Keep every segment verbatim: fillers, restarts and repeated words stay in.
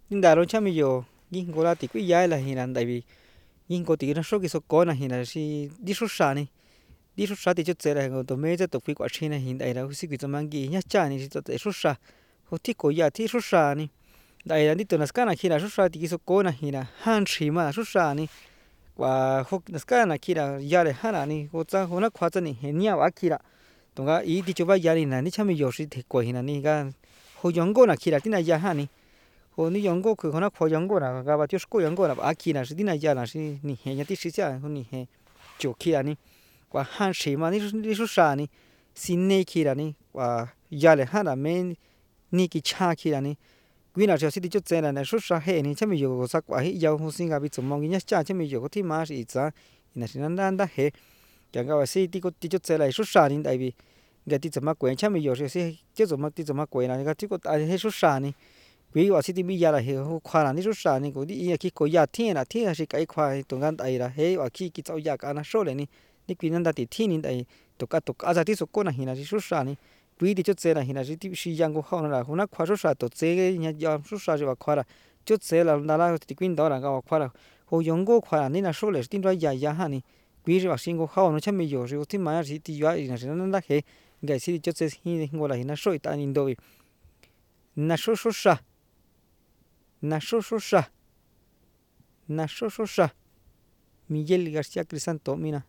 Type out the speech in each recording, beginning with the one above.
Ndaro chami yo yin gola ti kui ya la hinan dai bi yin ko ti na sho ki so ko na hina si di sho shani di sho shati cho tsera go to me cha to kui kwa china hin dai ra si ki to mangi nya cha ni si to te sho sha ho ti ko ya ti sho sha ni dai ra ni to na ska na hina sho sha ti ki so ko na hina han chi ma sho sha ni wa ho na ska na kira ya le hana ni ho cha ho na khwa cha ni he nya wa kira to ga i ti cho ba ya ni na ni chami yo si te ko hina ni ga ho yong go na kira ti na ya ha ni ho ni yong go ku ho na kho yong go na ga ba ti sko yong go na a kira si ti na ya na si ni he nya ti si cha ho ni he cho kira ni wa han shi ma ni ni sho sha ni si ne kira ni wa ya le hana me ni ki cha kira ni quy nào si ti cho tsena na sho sha he ni chami yo sa kwa hi ya ho sin ga bi zo mong nya cha chami yo ko ti ma si za ina si nan dan da he ga ga wa si ti ko ti cho tsela sho sha ni dai bi ga ti zo ma kwen chami yo si ti zo ma ti zo ma kwen na ga ti ko ta he sho sha ni quy wa si ti mi ya la he ho kwa na ni sho sha ni ko di ya ki ko ya ti na ti si kai kwa to gan dai ra he wa ki ki zo ya ka na sho le ni ni quy nan da ti ti ni dai to ka to ka za ti so ko na hi na si sho sha ni quy ti cho tsena hi na si ti si yang go ho na ho na kwa sho sha to tse nya ya sho sha ji wa kwa ra cho tse la na la ti quy do ra ga wa kwa ra ho yong go kwa ni na sho le ti ro ya ya ha ni quy ri wa sin go ho no chami yo si ti ma si ti ya na si nan da he ga si cho tse hi go la hi na sho ta ni do na sho sho sha na sho sho sha na sho sho sha Miguel García Crisanto mina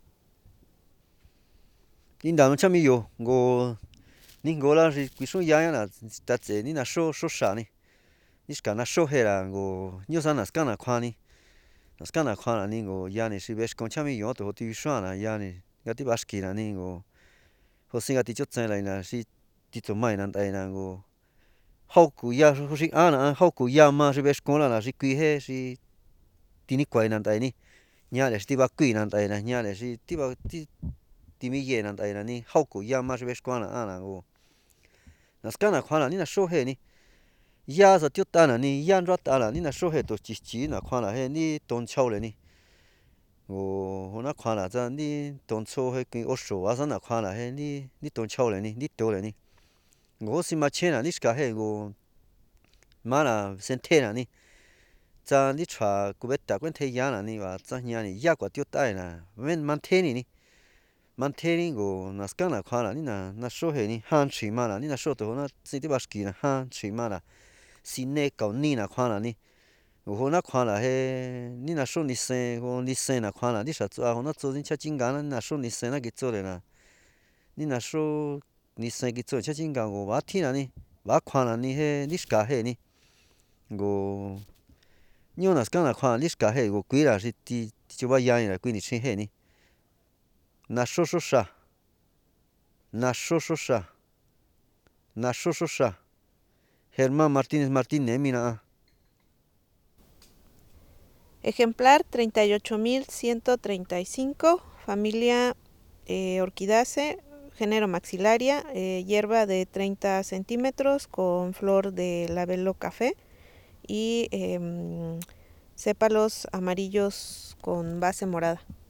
Inda no chami yo go ni go la ri kui sho ya na ta tse ni na sho sho sha ni ni ska na sho he ra go nyo sa na ska na kwa ni na ska na kwa na ni go ya ni si ves con chami yo to ti sho na ya ni ga ti ba ski na ni go ho sin ga ti cho tsen la na si ti to mai na dai na go hau ku ya ho si ana hau ku ya ma si ves con la na si kui he si ti ni kwai na dai ni nya le ti ba kui na dai na nya le si ti ba ti ti mi ye na dai na ni hau ku ya ma si ves con la ana go na ska na kwa na ni na sho he ni ya za tyo ta na ni ya ro ta la ni na sho he to chi chi na kwa la he ni ton chao le ni go ho na kwa la za ni ton cho he ki o sho wa za na kwa la he ni ni ton chao le ni ni to le ni go si ma che na ni ska he go ma na sen the na ni za ni chwa ku be ta kwen the ya na ni wa za nya ni ya kwa tyo ta na men man the ni ni man the ni go na ska na kwa la ni na na sho he ni han chi ma la ni na sho to na si ti ba ski na han chi ma la si ne ka ni na kwa la ni go na kwa la he ni na sho ni se go ni se na kwa la ni sha zu a ho na zu ni cha jing ga na na sho ni se na ki zu le na ni na sho ni se ki zu cha jing ga go wa ti na ni wa kwa la ni he ni ska he ni go nyo na ska na kwa ni ska he go kui la si ti ti ba ya ni la kui ni chin he ni na sho sho sha na sho sho sha na sho sho sha Germán Martínez Martínez mina Ejemplar treinta y ocho mil ciento treinta y cinco, familia eh, Orchidaceae, género maxilaria, eh, hierba de treinta centímetros con flor de labelo café y eh, sépalos amarillos con base morada.